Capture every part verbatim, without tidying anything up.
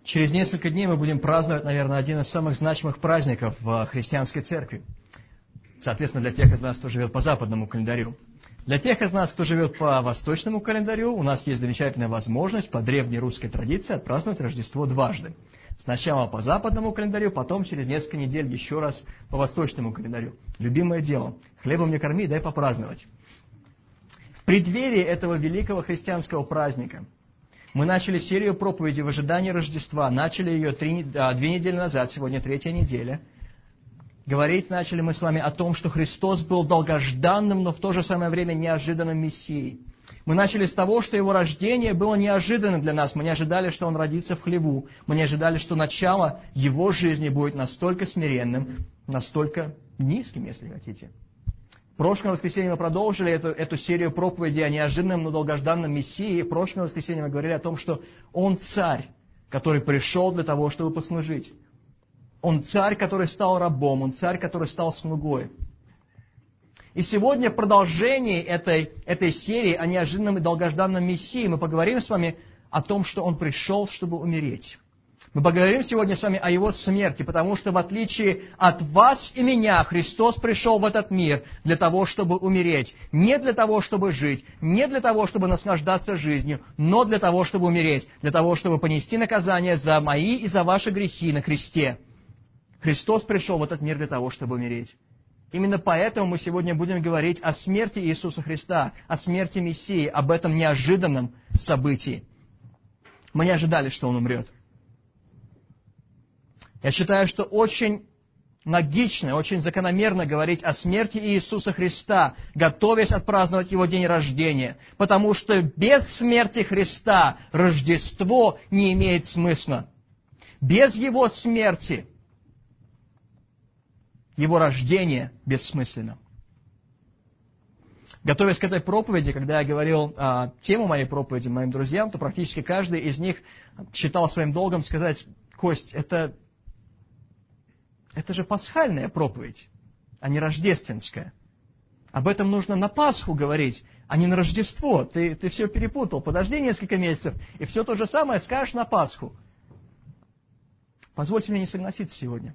Через несколько дней мы будем праздновать, наверное, один из самых значимых праздников в христианской церкви. Соответственно, для тех из нас, кто живет по западному календарю. Для тех из нас, кто живет по восточному календарю, у нас есть замечательная возможность по древней русской традиции отпраздновать Рождество дважды. Сначала по западному календарю, потом через несколько недель еще раз по восточному календарю. Любимое дело. Хлебом не корми, дай попраздновать. В преддверии этого великого христианского праздника мы начали серию проповедей в ожидании Рождества. Начали ее три, а, две недели назад, сегодня третья неделя. Говорить начали мы с вами о том, что Христос был долгожданным, но в то же самое время неожиданным Мессией. Мы начали с того, что Его рождение было неожиданным для нас. Мы не ожидали, что Он родится в хлеву. Мы не ожидали, что начало Его жизни будет настолько смиренным, настолько низким, если хотите. В прошлом воскресенье мы продолжили эту, эту серию проповедей о неожиданном, но долгожданном Мессии. В прошлом воскресенье мы говорили о том, что Он царь, который пришел для того, чтобы послужить. Он царь, который стал рабом, Он царь, который стал слугой. И сегодня в продолжении этой, этой серии о неожиданном и долгожданном Мессии мы поговорим с вами о том, что Он пришел, чтобы умереть. Мы поговорим сегодня с вами о Его смерти, потому что в отличие от вас и меня, Христос пришел в этот мир для того, чтобы умереть. Не для того, чтобы жить, не для того, чтобы наслаждаться жизнью, но для того, чтобы умереть, для того, чтобы понести наказание за мои и за ваши грехи на кресте. Христос пришел в этот мир для того, чтобы умереть. Именно поэтому мы сегодня будем говорить о смерти Иисуса Христа, о смерти Мессии, об этом неожиданном событии. Мы не ожидали, что Он умрет. Я считаю, что очень логично, очень закономерно говорить о смерти Иисуса Христа, готовясь отпраздновать Его день рождения, потому что без смерти Христа Рождество не имеет смысла. Без Его смерти Его рождение бессмысленно. Готовясь к этой проповеди, когда я говорил а, тему моей проповеди моим друзьям, то практически каждый из них считал своим долгом сказать: «Кость, это, это же пасхальная проповедь, а не рождественская. Об этом нужно на Пасху говорить, а не на Рождество. Ты, ты все перепутал. Подожди несколько месяцев, и все то же самое скажешь на Пасху». Позвольте мне не согласиться сегодня.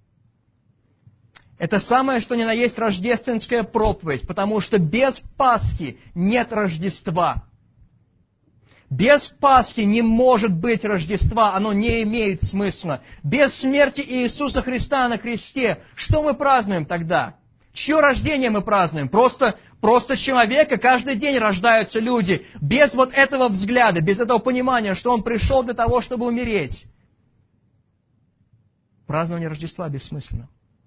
Это самое, что ни на есть рождественская проповедь, потому что без Пасхи нет Рождества. Без Пасхи не может быть Рождества, оно не имеет смысла. Без смерти Иисуса Христа на кресте, что мы празднуем тогда? Чье рождение мы празднуем? Просто, просто человека, каждый день рождаются люди. Без вот этого взгляда, без этого понимания, что Он пришел для того, чтобы умереть. Празднование Рождества бессмысленно.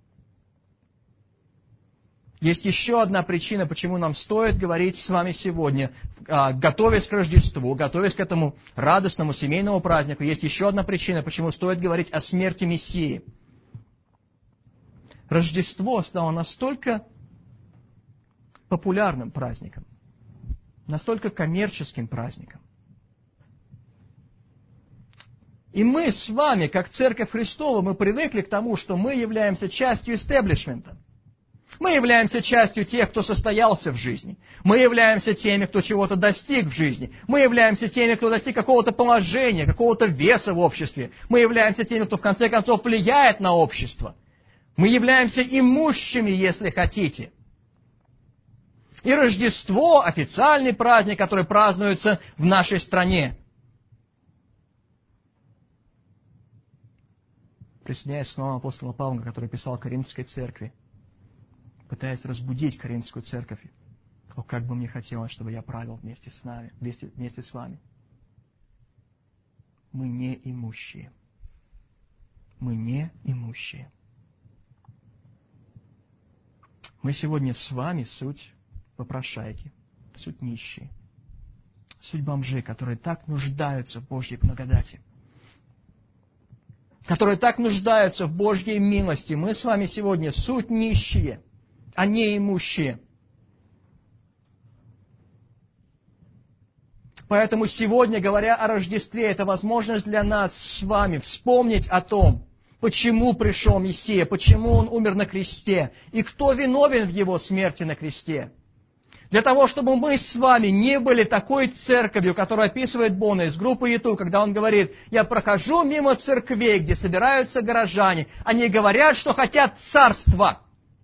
Есть еще одна причина, почему нам стоит говорить с вами сегодня, готовясь к Рождеству, готовясь к этому радостному семейному празднику. Есть еще одна причина, почему стоит говорить о смерти Мессии. Рождество стало настолько популярным праздником, настолько коммерческим праздником. И мы с вами, как Церковь Христова, мы привыкли к тому, что мы являемся частью истеблишмента. Мы являемся частью тех, кто состоялся в жизни. Мы являемся теми, кто чего-то достиг в жизни. Мы являемся теми, кто достиг какого-то положения, какого-то веса в обществе. Мы являемся теми, кто в конце концов влияет на общество. Мы являемся имущими, если хотите. И Рождество – официальный праздник, который празднуется в нашей стране. Присоединяясь к словам апостола Павла, который писал Коринфской церкви, пытаясь разбудить Коринфскую церковь: «О, как бы мне хотелось, чтобы я правил вместе с вами, вместе, вместе с вами». Мы не имущие. Мы не имущие. Мы сегодня с вами суть попрошайки, суть нищие, суть бомжи, которые так нуждаются в Божьей благодати, которые так нуждаются в Божьей милости. Мы с вами сегодня суть нищие, а не имущие. Поэтому сегодня, говоря о Рождестве, это возможность для нас с вами вспомнить о том, почему пришел Мессия, почему Он умер на кресте, и кто виновен в Его смерти на кресте. Для того, чтобы мы с вами не были такой церковью, которую описывает Бонна из группы Ютуб, когда он говорит: «Я прохожу мимо церквей, где собираются горожане. Они говорят, что хотят царства,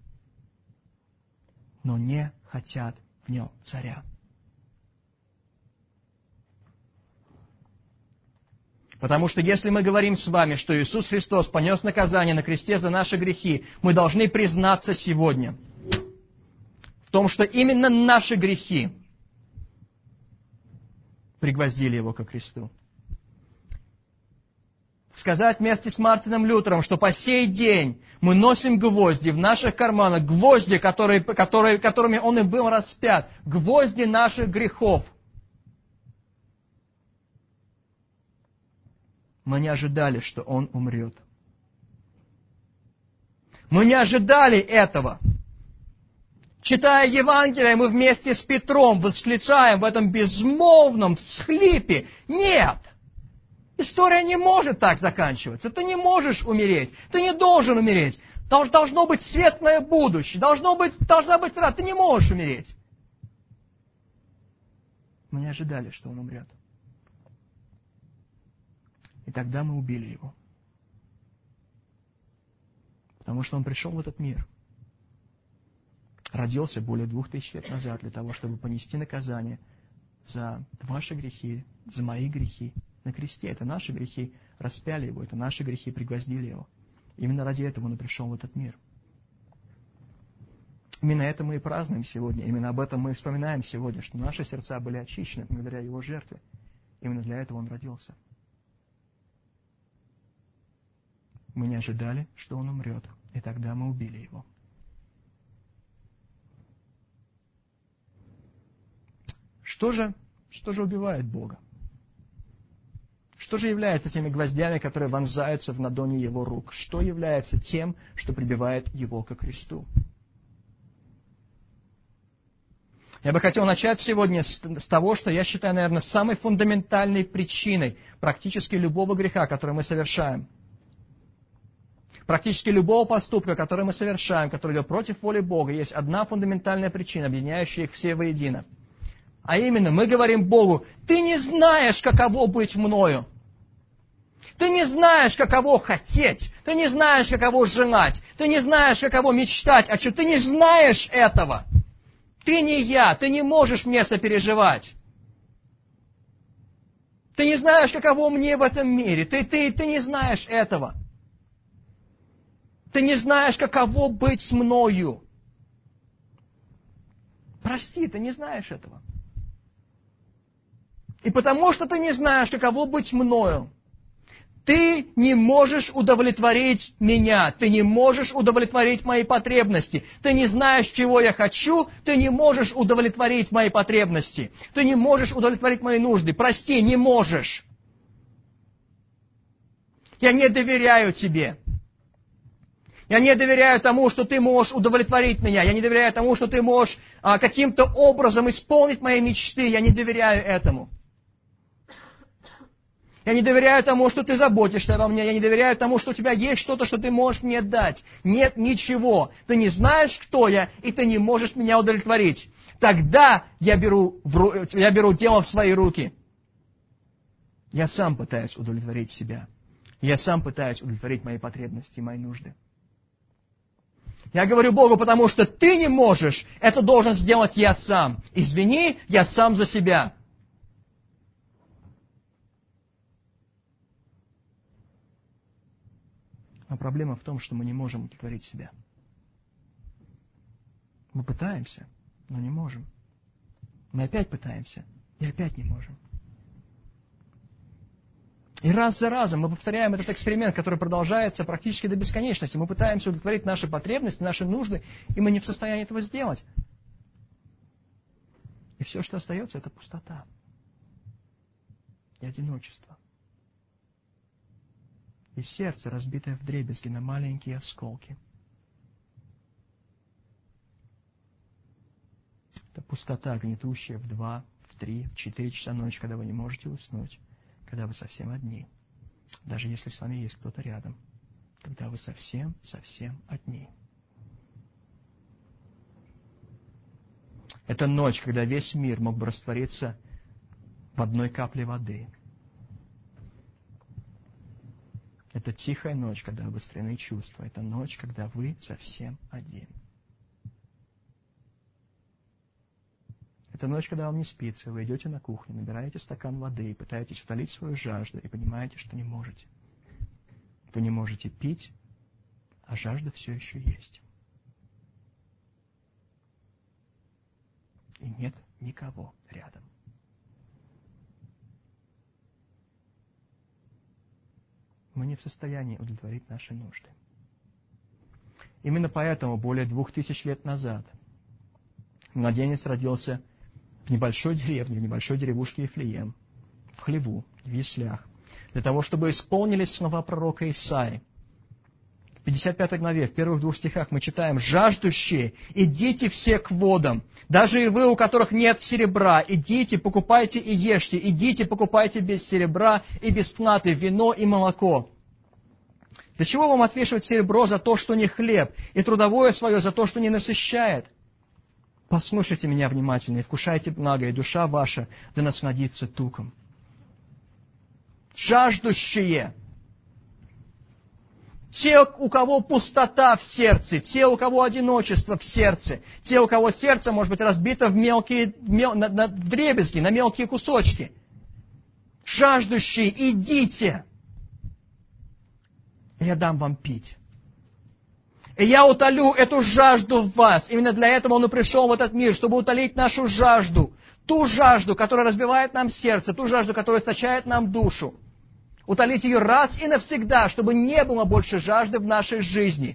но не хотят в нем царя». Потому что если мы говорим с вами, что Иисус Христос понес наказание на кресте за наши грехи, мы должны признаться сегодня в том, что именно наши грехи пригвоздили Его ко кресту. Сказать вместе с Мартином Лютером, что по сей день мы носим гвозди в наших карманах, гвозди, которые, которые, которыми Он и был распят, гвозди наших грехов. Мы не ожидали, что Он умрет. Мы не ожидали этого. Читая Евангелие, мы вместе с Петром восклицаем в этом безмолвном всхлипе: «Нет! История не может так заканчиваться. Ты не можешь умереть. Ты не должен умереть. Должно быть светлое будущее. Должно быть, должна быть радость. Ты не можешь умереть». Мы не ожидали, что Он умрет. И тогда мы убили Его. Потому что Он пришел в этот мир. Родился более двух тысяч лет назад для того, чтобы понести наказание за ваши грехи, за мои грехи на кресте. Это наши грехи распяли Его, это наши грехи пригвоздили Его. Именно ради этого Он и пришел в этот мир. Именно это мы и празднуем сегодня. Именно об этом мы вспоминаем сегодня, что наши сердца были очищены благодаря Его жертве. Именно для этого Он родился. Мы не ожидали, что Он умрет, и тогда мы убили Его. Что же, что же убивает Бога? Что же является теми гвоздями, которые вонзаются в ладони Его рук? Что является тем, что прибивает Его ко кресту? Я бы хотел начать сегодня с, с того, что я считаю, наверное, самой фундаментальной причиной практически любого греха, который мы совершаем. Практически любого поступка, который мы совершаем, который идет против воли Бога, есть одна фундаментальная причина, объединяющая их все воедино. А именно, мы говорим Богу: «Ты не знаешь, каково быть мною. Ты не знаешь, каково хотеть. Ты не знаешь, каково желать. Ты не знаешь, каково мечтать. А что, ты не знаешь этого. Ты не я. Ты не можешь мне сопереживать. Ты не знаешь, каково мне в этом мире. Ты, ты, ты не знаешь этого. Ты не знаешь, каково быть с мною. Прости, ты не знаешь этого. И потому что ты не знаешь, каково быть мною, ты не можешь удовлетворить меня, ты не можешь удовлетворить мои потребности. Ты не знаешь, чего я хочу, ты не можешь удовлетворить мои потребности. Ты не можешь удовлетворить мои нужды. Прости, не можешь. Я не доверяю тебе. Я не доверяю тому, что ты можешь удовлетворить меня. Я не доверяю тому, что ты можешь а, каким-то образом исполнить мои мечты. Я не доверяю этому. Я не доверяю тому, что ты заботишься обо мне. Я не доверяю тому, что у тебя есть что-то, что ты можешь мне дать. Нет ничего. Ты не знаешь, кто я, и ты не можешь меня удовлетворить. Тогда я беру, в, я беру дело в свои руки. Я сам пытаюсь удовлетворить себя. Я сам пытаюсь удовлетворить мои потребности и мои нужды. Я говорю Богу, потому что ты не можешь, это должен сделать я сам. Извини, я сам за себя. Но проблема в том, что мы не можем удовлетворить себя. Мы пытаемся, но не можем. Мы опять пытаемся, и опять не можем. И раз за разом мы повторяем этот эксперимент, который продолжается практически до бесконечности. Мы пытаемся удовлетворить наши потребности, наши нужды, и мы не в состоянии этого сделать. И все, что остается, это пустота и одиночество. И сердце, разбитое вдребезги на маленькие осколки. Это пустота, гнетущая в два, в три, в четыре часа ночи, когда вы не можете уснуть. Когда вы совсем одни, даже если с вами есть кто-то рядом, когда вы совсем-совсем одни. Это ночь, когда весь мир мог бы раствориться в одной капле воды. Это тихая ночь, когда обострены чувства. Это ночь, когда вы совсем один. Это ночь, когда вам не спится, вы идете на кухню, набираете стакан воды и пытаетесь утолить свою жажду, и понимаете, что не можете. Вы не можете пить, а жажда все еще есть. И нет никого рядом. Мы не в состоянии удовлетворить наши нужды. Именно поэтому более двух тысяч лет назад младенец родился в небольшой деревне, в небольшой деревушке Вифлеем, в хлеву, в яслях, для того, чтобы исполнились слова пророка Исаии. В пятьдесят пятой главе, в первых двух стихах мы читаем: «Жаждущие, идите все к водам, даже и вы, у которых нет серебра, идите, покупайте и ешьте, идите, покупайте без серебра и без платы вино и молоко». Для чего вам отвешивать серебро за то, что не хлеб, и трудовое свое за то, что не насыщает? Послушайте меня внимательно и вкушайте благо, и душа ваша да насладится туком. Жаждущие, те, у кого пустота в сердце, те, у кого одиночество в сердце, те, у кого сердце может быть разбито в мелкие, мел, на, на, в дребезги, на мелкие кусочки. Жаждущие, идите, и я дам вам пить. И я утолю эту жажду в вас. Именно для этого Он и пришел в этот мир, чтобы утолить нашу жажду. Ту жажду, которая разбивает нам сердце, ту жажду, которая источает нам душу. Утолить ее раз и навсегда, чтобы не было больше жажды в нашей жизни.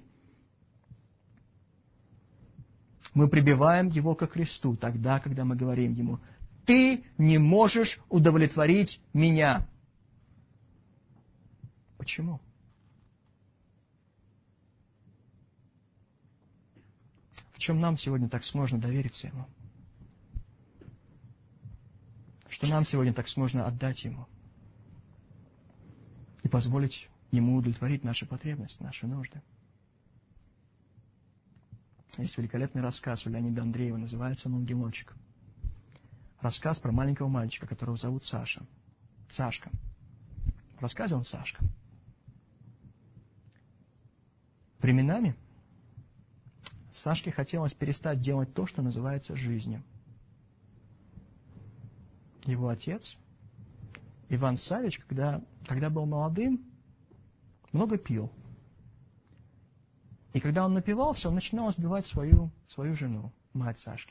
Мы прибиваем Его ко кресту тогда, когда мы говорим Ему: «Ты не можешь удовлетворить меня». Почему? В чем нам сегодня так сложно довериться Ему? Что нам сегодня так сложно отдать Ему? И позволить Ему удовлетворить наши потребности, наши нужды. Есть великолепный рассказ у Леонида Андреева, называется он «Ангелочек». Рассказ про маленького мальчика, которого зовут Саша. Сашка. В рассказе он Сашка. Временами Сашке хотелось перестать делать то, что называется жизнью. Его отец, Иван Савич, когда, когда был молодым, много пил. И когда он напивался, он начинал избивать свою, свою жену, мать Сашки.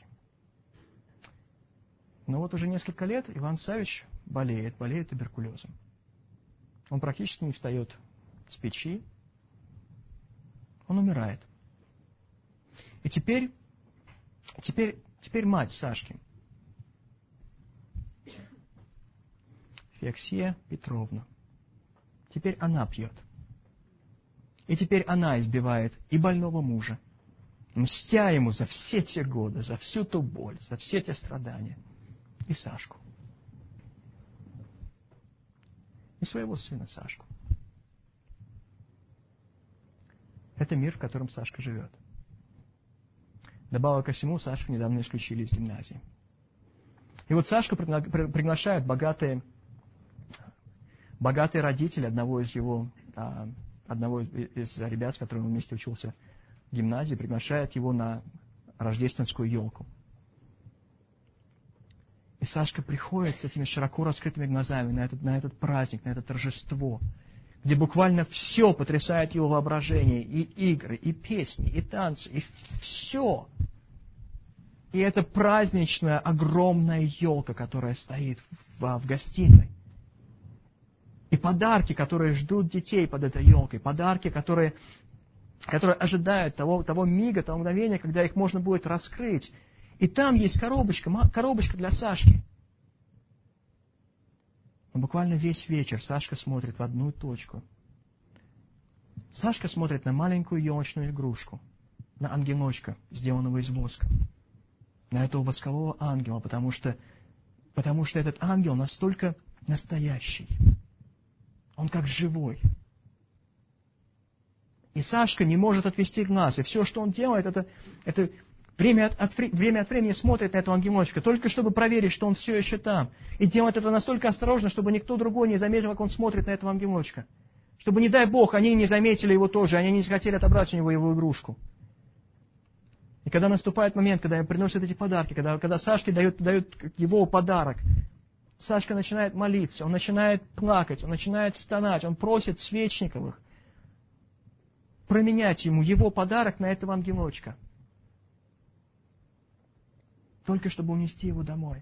Но вот уже несколько лет Иван Савич болеет, болеет туберкулезом. Он практически не встает с печи. Он умирает. И теперь, теперь, теперь мать Сашки, Феоксия Петровна, теперь она пьет. И теперь она избивает и больного мужа, мстя ему за все те годы, за всю ту боль, за все те страдания, и Сашку. И своего сына Сашку. Это мир, в котором Сашка живет. Добавок ко всему, Сашку недавно исключили из гимназии. И вот Сашку приглашают богатые, богатые родители одного из его, одного из ребят, с которым он вместе учился в гимназии, приглашают его на рождественскую елку. И Сашка приходит с этими широко раскрытыми глазами на этот, на этот праздник, на это торжество, где буквально все потрясает его воображение, и игры, и песни, и танцы, и все. И это праздничная огромная елка, которая стоит в, в гостиной. И подарки, которые ждут детей под этой елкой, подарки, которые, которые ожидают того, того мига, того мгновения, когда их можно будет раскрыть. И там есть коробочка, коробочка для Сашки. Но буквально весь вечер Сашка смотрит в одну точку. Сашка смотрит на маленькую елочную игрушку, на ангелочка, сделанного из воска, на этого воскового ангела, потому что, потому что этот ангел настолько настоящий. Он как живой. И Сашка не может отвести глаз. И все, что он делает, это, это Время от, от, время от времени смотрит на этого ангелочка, только чтобы проверить, что он все еще там. И делает это настолько осторожно, чтобы никто другой не заметил, как он смотрит на этого ангелочка. Чтобы, не дай Бог, они не заметили его тоже, они не захотели отобрать у него его игрушку. И когда наступает момент, когда им приносят эти подарки, когда, когда Сашке дают, дают его подарок, Сашка начинает молиться, он начинает плакать, он начинает стонать, он просит Свечниковых променять ему его подарок на этого ангелочка. Только чтобы унести его домой.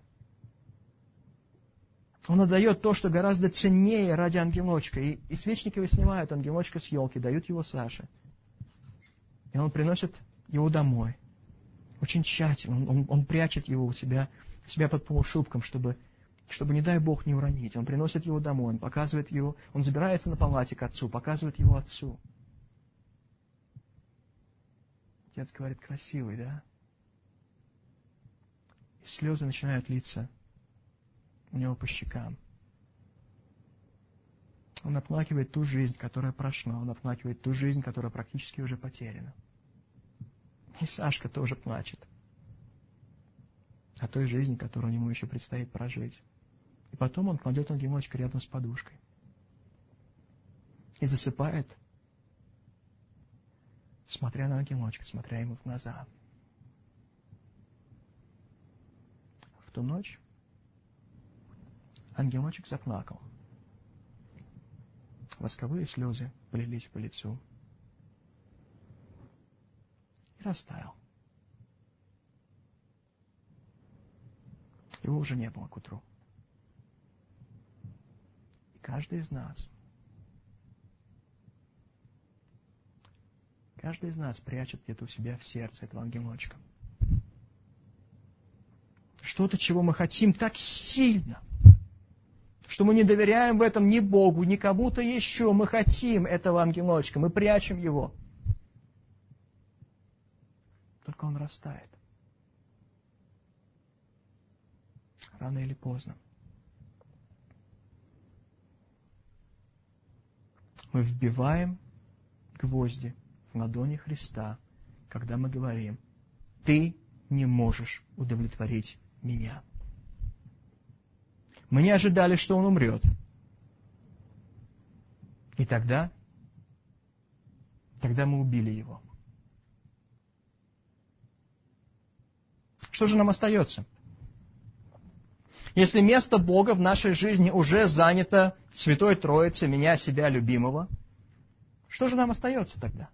Он отдает то, что гораздо ценнее ради ангелочка. И, и Свечниковы снимают ангелочка с елки, дают его Саше. И он приносит его домой. Очень тщательно. Он, он, он прячет его у себя, у себя под полушубком, чтобы, чтобы, не дай Бог, не уронить. Он приносит его домой, он показывает его, он забирается на палате к отцу, показывает его отцу. Отец говорит: красивый, да? И слезы начинают литься у него по щекам. Он оплакивает ту жизнь, которая прошла, он оплакивает ту жизнь, которая практически уже потеряна. И Сашка тоже плачет о той жизни, которую ему еще предстоит прожить. И потом он кладет ангелочка рядом с подушкой и засыпает, смотря на ангелочка, смотря ему в глаза. В ту ночь ангелочек заплакал. Восковые слезы полились по лицу. И растаял. Его уже не было к утру. И каждый из нас, каждый из нас прячет где-то у себя в сердце этого ангелочка. Что-то, чего мы хотим так сильно, что мы не доверяем в этом ни Богу, ни кому-то еще. Мы хотим этого ангелочка, мы прячем его. Только он растает. Рано или поздно. Мы вбиваем гвозди в ладони Христа, когда мы говорим: ты не можешь удовлетворить меня. Мы не ожидали, что он умрет. И тогда, тогда мы убили его. Что же нам остается? Если место Бога в нашей жизни уже занято Святой Троицей, меня, себя, любимого, что же нам остается тогда?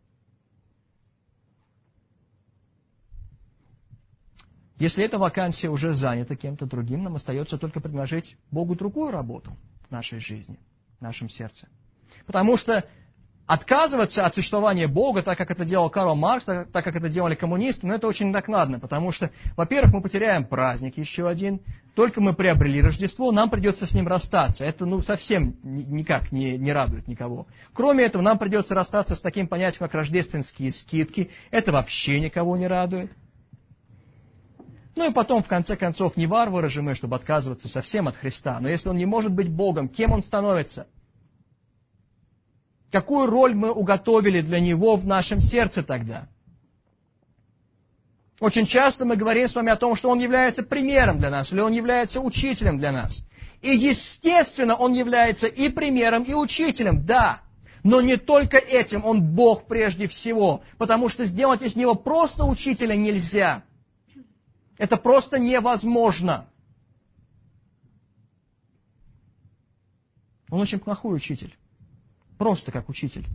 Если эта вакансия уже занята кем-то другим, нам остается только предложить Богу другую работу в нашей жизни, в нашем сердце. Потому что отказываться от существования Бога, так как это делал Карл Маркс, так как это делали коммунисты, ну, это очень накладно, потому что, во-первых, мы потеряем праздник еще один, только мы приобрели Рождество, нам придется с ним расстаться. Это ну, совсем никак не, не радует никого. Кроме этого, нам придется расстаться с таким понятием, как рождественские скидки. Это вообще никого не радует. Ну и потом, в конце концов, не варвары же мы, чтобы отказываться совсем от Христа. Но если Он не может быть Богом, кем Он становится? Какую роль мы уготовили для Него в нашем сердце тогда? Очень часто мы говорим с вами о том, что Он является примером для нас, или Он является учителем для нас. И естественно, Он является и примером, и учителем, да. Но не только этим, Он Бог прежде всего. Потому что сделать из Него просто учителя нельзя. Это просто невозможно. Он очень плохой учитель. Просто как учитель.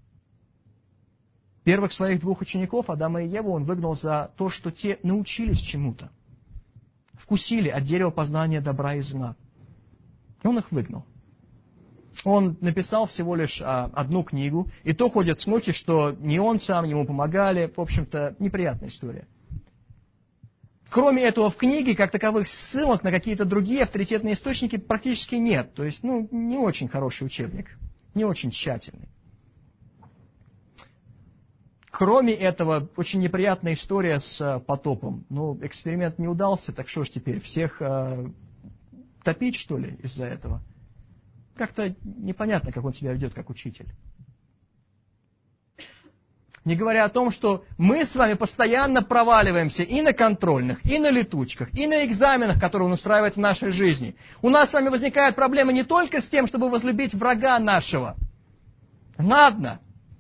Первых своих двух учеников, Адама и Еву, он выгнал за то, что те научились чему-то. Вкусили от дерева познания добра и зла. И он их выгнал. Он написал всего лишь а, одну книгу, и то ходят слухи, что не он сам, ему помогали. В общем-то, неприятная история. Кроме этого, в книге, как таковых, ссылок на какие-то другие авторитетные источники практически нет. То есть, ну, не очень хороший учебник, не очень тщательный. Кроме этого, очень неприятная история с потопом. Ну, эксперимент не удался, так что ж теперь, всех э, топить, что ли, из-за этого? Как-то непонятно, как он себя ведет, как учитель. Не говоря о том, что мы с вами постоянно проваливаемся и на контрольных, и на летучках, и на экзаменах, которые он устраивает в нашей жизни. У нас с вами возникают проблемы не только с тем, чтобы возлюбить врага нашего. Ладно.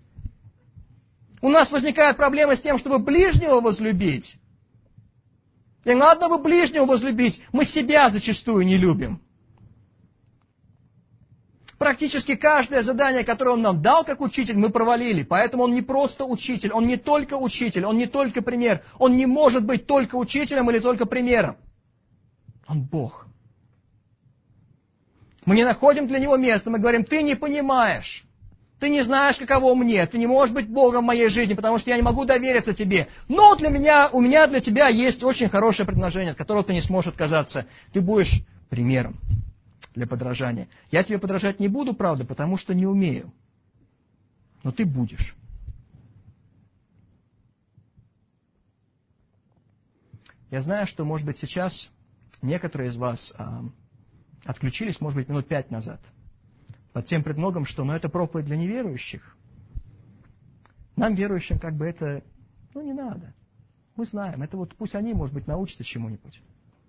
У нас возникают проблемы с тем, чтобы ближнего возлюбить. И ладно бы ближнего возлюбить, мы себя зачастую не любим. Практически каждое задание, которое он нам дал как учитель, мы провалили. Поэтому он не просто учитель, он не только учитель, он не только пример. Он не может быть только учителем или только примером. Он Бог. Мы не находим для него места, мы говорим, ты не понимаешь. Ты не знаешь, каково мне, ты не можешь быть Богом в моей жизни, потому что я не могу довериться тебе. Но для меня, у меня для тебя есть очень хорошее предложение, от которого ты не сможешь отказаться. Ты будешь примером для подражания. Я тебе подражать не буду, правда, потому что не умею. Но ты будешь. Я знаю, что, может быть, сейчас некоторые из вас а, отключились, может быть, минут пять назад. Под тем предлогом, что ну, это проповедь для неверующих. Нам, верующим, как бы это, ну, не надо. Мы знаем, это вот пусть они, может быть, научатся чему-нибудь.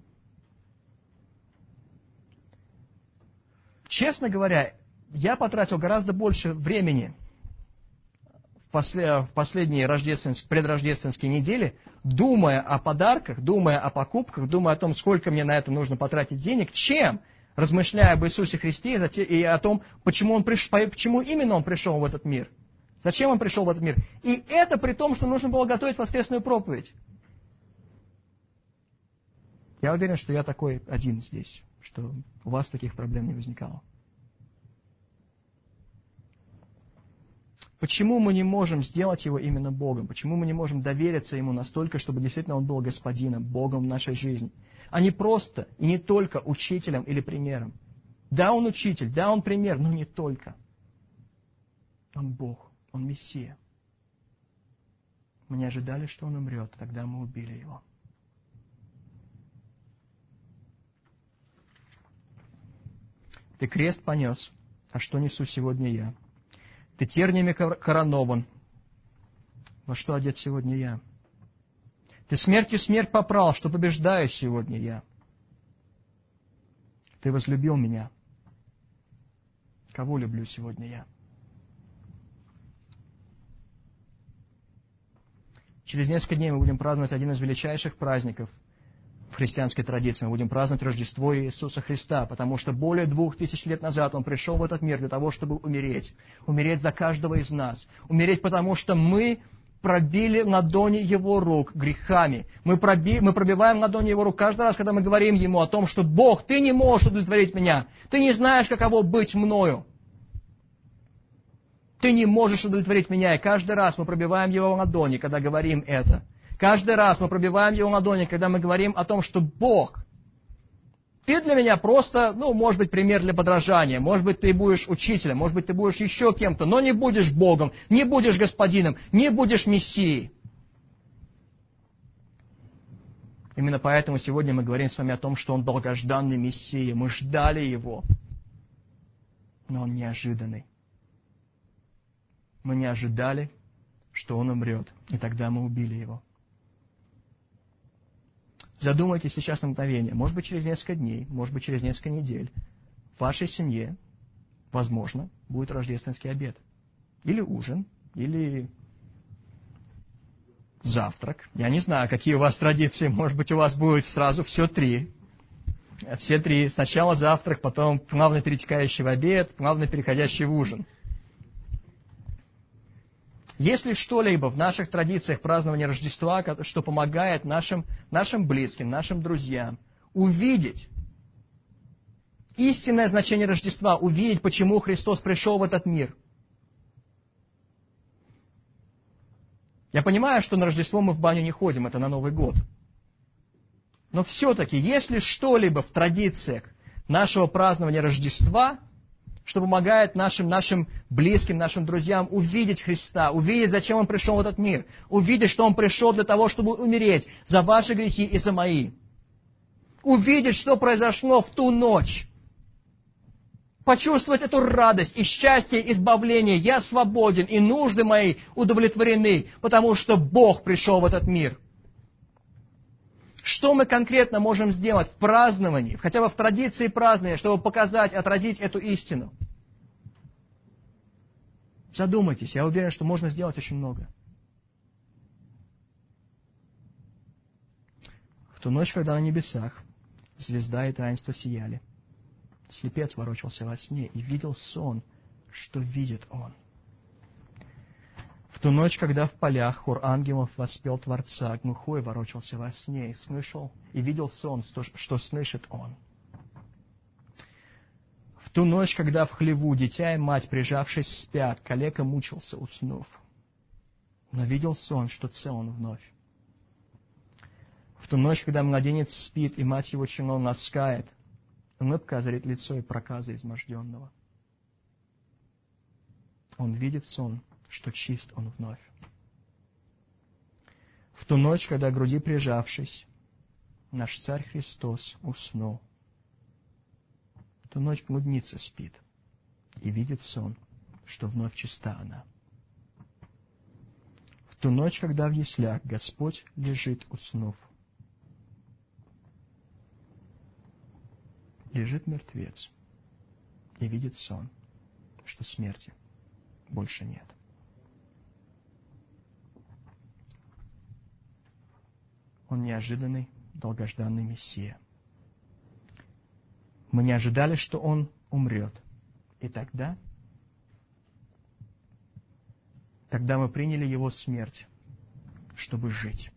Честно говоря, я потратил гораздо больше времени в, после, в последние рождественские, предрождественские недели, думая о подарках, думая о покупках, думая о том, сколько мне на это нужно потратить денег, чем размышляя об Иисусе Христе и о том, почему, он приш... почему именно Он пришел в этот мир. Зачем Он пришел в этот мир. И это при том, что нужно было готовить воскресную проповедь. Я уверен, что я такой один здесь, что у вас таких проблем не возникало. Почему мы не можем сделать Его именно Богом? Почему мы не можем довериться Ему настолько, чтобы действительно Он был Господином, Богом в нашей жизни? А не просто и не только учителем или примером. Да, Он учитель, да, Он пример, но не только. Он Бог, Он Мессия. Мы не ожидали, что Он умрет, тогда мы убили Его. Ты крест понес, а что несу сегодня я? Ты терниями коронован, во что одет сегодня я? Ты смертью смерть попрал, что побеждаю сегодня я. Ты возлюбил меня. Кого люблю сегодня я? Через несколько дней мы будем праздновать один из величайших праздников в христианской традиции. Мы будем праздновать Рождество Иисуса Христа, потому что более двух тысяч лет назад Он пришел в этот мир для того, чтобы умереть. Умереть за каждого из нас. Умереть, потому что мы пробили ладони Его рук грехами. Мы, проби, мы пробиваем ладони Его рук каждый раз, когда мы говорим Ему о том, что Бог, Ты не можешь удовлетворить меня. Ты не знаешь, каково быть мною. Ты не можешь удовлетворить меня. И каждый раз мы пробиваем Его ладони, когда говорим это. Каждый раз мы пробиваем Его ладони, когда мы говорим о том, что Бог, Ты для меня просто, ну, может быть, пример для подражания. Может быть, Ты будешь учителем, может быть, Ты будешь еще кем-то, но не будешь Богом, не будешь Господином, не будешь Мессией. Именно поэтому сегодня мы говорим с вами о том, что Он долгожданный Мессия. Мы ждали Его, но Он неожиданный. Мы не ожидали, что Он умрет, и тогда мы убили Его. Задумайтесь сейчас на мгновение, может быть, через несколько дней, может быть, через несколько недель, в вашей семье, возможно, будет рождественский обед. Или ужин, или завтрак. Я не знаю, какие у вас традиции, может быть, у вас будет сразу все три. Все три. Сначала завтрак, потом плавно перетекающий в обед, плавно переходящий в ужин. Есть ли что-либо в наших традициях празднования Рождества, что помогает нашим, нашим близким, нашим друзьям увидеть истинное значение Рождества, увидеть, почему Христос пришел в этот мир? Я понимаю, что на Рождество мы в баню не ходим, это на Новый год. Но все-таки, есть ли что-либо в традициях нашего празднования Рождества, что помогает нашим, нашим близким, нашим друзьям увидеть Христа, увидеть, зачем Он пришел в этот мир, увидеть, что Он пришел для того, чтобы умереть за ваши грехи и за мои. Увидеть, что произошло в ту ночь, почувствовать эту радость и счастье, и избавление. Я свободен, и нужды мои удовлетворены, потому что Бог пришел в этот мир. Что мы конкретно можем сделать в праздновании, хотя бы в традиции празднования, чтобы показать, отразить эту истину? Задумайтесь, я уверен, что можно сделать очень много. В ту ночь, когда на небесах звезда и таинство сияли, слепец ворочался во сне и видел сон, что видит он. В ту ночь, когда в полях хор ангелов воспел Творца, глухой ворочался во сне и слышал, и видел сон, что слышит он. В ту ночь, когда в хлеву дитя и мать, прижавшись, спят, калека мучился, уснув, но видел сон, что цел он вновь. В ту ночь, когда младенец спит, и мать его челом ласкает, улыбка озарит лицо и проказа изможденного. Он видит сон, что чист он вновь. В ту ночь, когда, к груди прижавшись, наш Царь Христос уснул, в ту ночь блудница спит и видит сон, что вновь чиста она. В ту ночь, когда в яслях Господь лежит, уснув, лежит мертвец и видит сон, что смерти больше нет. Он неожиданный, долгожданный Мессия. Мы не ожидали, что Он умрет. И тогда, тогда мы приняли Его смерть, чтобы жить.